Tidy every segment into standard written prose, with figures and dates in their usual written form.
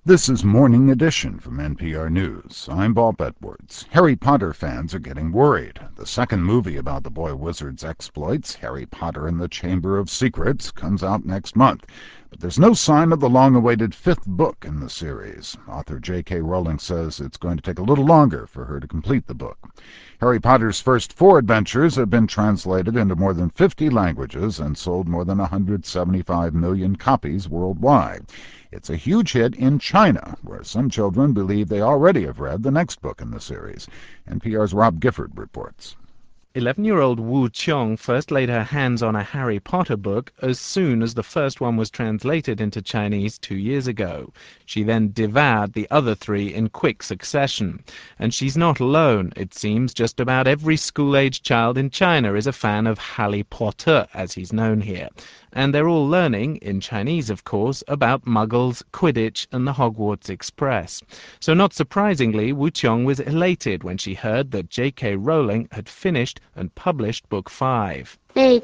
This is Morning Edition from NPR News. I'm Bob Edwards. Harry Potter fans are getting worried. The second movie about the boy wizard's exploits, Harry Potter and the Chamber of Secrets, comes out next month. But there's no sign of the long-awaited fifth book in the series. Author J.K. Rowling says it's going to take a little longer for her to complete the book. Harry Potter's first 4 adventures have been translated into more than 50 languages and sold more than 175 million copies worldwide. It's a huge hit in China, where some children believe they already have read the next book in the series. NPR's Rob Gifford reports. 11-year-old Wu Qiong first laid her hands on a Harry Potter book as soon as the first one was translated into Chinese 2 years ago. She then devoured the other 3 in quick succession. And she's not alone. It seems just about every school-aged child in China is a fan of Harry Potter, as he's known here. And they're all learning, in Chinese of course, about Muggles, Quidditch and the Hogwarts Express. So not surprisingly, Wu Qiong was elated when she heard that J.K. Rowling had finished and published Book 5. I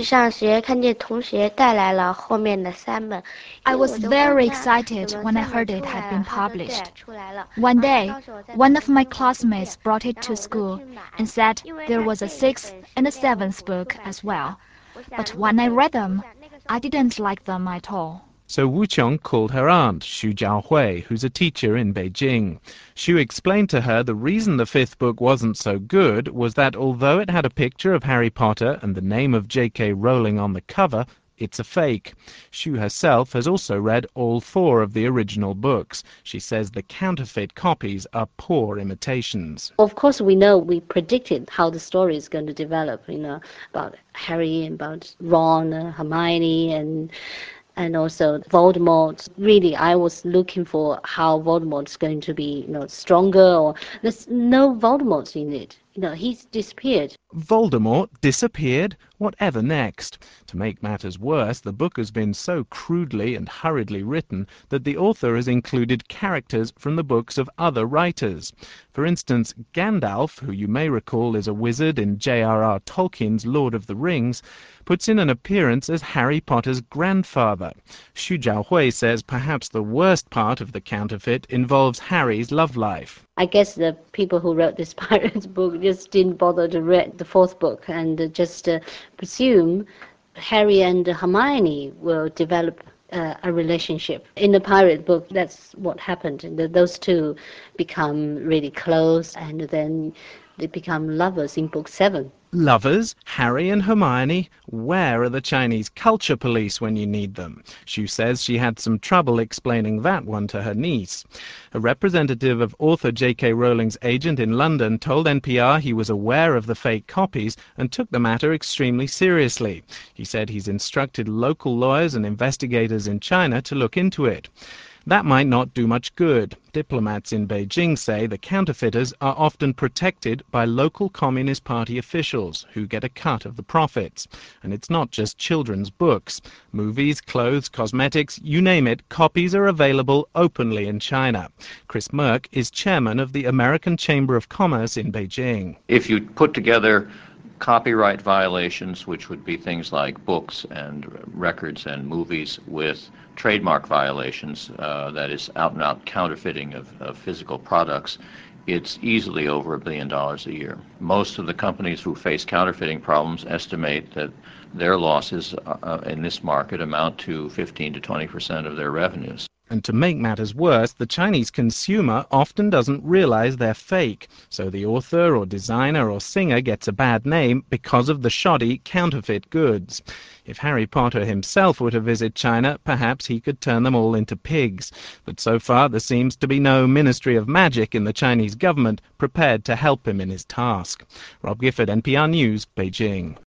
was very excited when I heard it had been published. One day, one of my classmates brought it to school and said there was a 6th and a 7th book as well. But when I read them, I didn't like them at all. So Wu Qiong called her aunt, Xu Jiahui, who's a teacher in Beijing. Xu explained to her the reason the 5th book wasn't so good was that although it had a picture of Harry Potter and the name of J.K. Rowling on the cover, it's a fake. Xu herself has also read all 4 of the original books. She says the counterfeit copies are poor imitations. Of course, we predicted how the story is going to develop, about Harry and about Ron, Hermione, and also Voldemort. Really, I was looking for how Voldemort's going to be, stronger, or there's no Voldemort in it. He's disappeared. Voldemort disappeared? Whatever next? To make matters worse, the book has been so crudely and hurriedly written that the author has included characters from the books of other writers. For instance, Gandalf, who you may recall is a wizard in J.R.R. Tolkien's Lord of the Rings, puts in an appearance as Harry Potter's grandfather. Xu Jiahui says perhaps the worst part of the counterfeit involves Harry's love life. I guess the people who wrote this Pirates book just didn't bother to read the 4th book and just presume Harry and Hermione will develop a relationship. In the Pirate book, that's what happened. Those 2 become really close, and then they become lovers in Book 7. Lovers? Harry and Hermione? Where are the Chinese culture police when you need them? Xu says she had some trouble explaining that one to her niece. A representative of author J.K. Rowling's agent in London told NPR he was aware of the fake copies and took the matter extremely seriously. He said he's instructed local lawyers and investigators in China to look into it. That might not do much good. Diplomats in Beijing say the counterfeiters are often protected by local Communist Party officials who get a cut of the profits. And it's not just children's books. Movies, clothes, cosmetics, you name it, copies are available openly in China. Chris Merck is chairman of the American Chamber of Commerce in Beijing. If you put together copyright violations, which would be things like books and records and movies, with trademark violations, that is out-and-out counterfeiting of physical products, it's easily over $1 billion a year. Most of the companies who face counterfeiting problems estimate that their losses in this market amount to 15% to 20% of their revenues. And to make matters worse, the Chinese consumer often doesn't realize they're fake. So the author or designer or singer gets a bad name because of the shoddy counterfeit goods. If Harry Potter himself were to visit China, perhaps he could turn them all into pigs. But so far there seems to be no Ministry of Magic in the Chinese government prepared to help him in his task. Rob Gifford, NPR News, Beijing.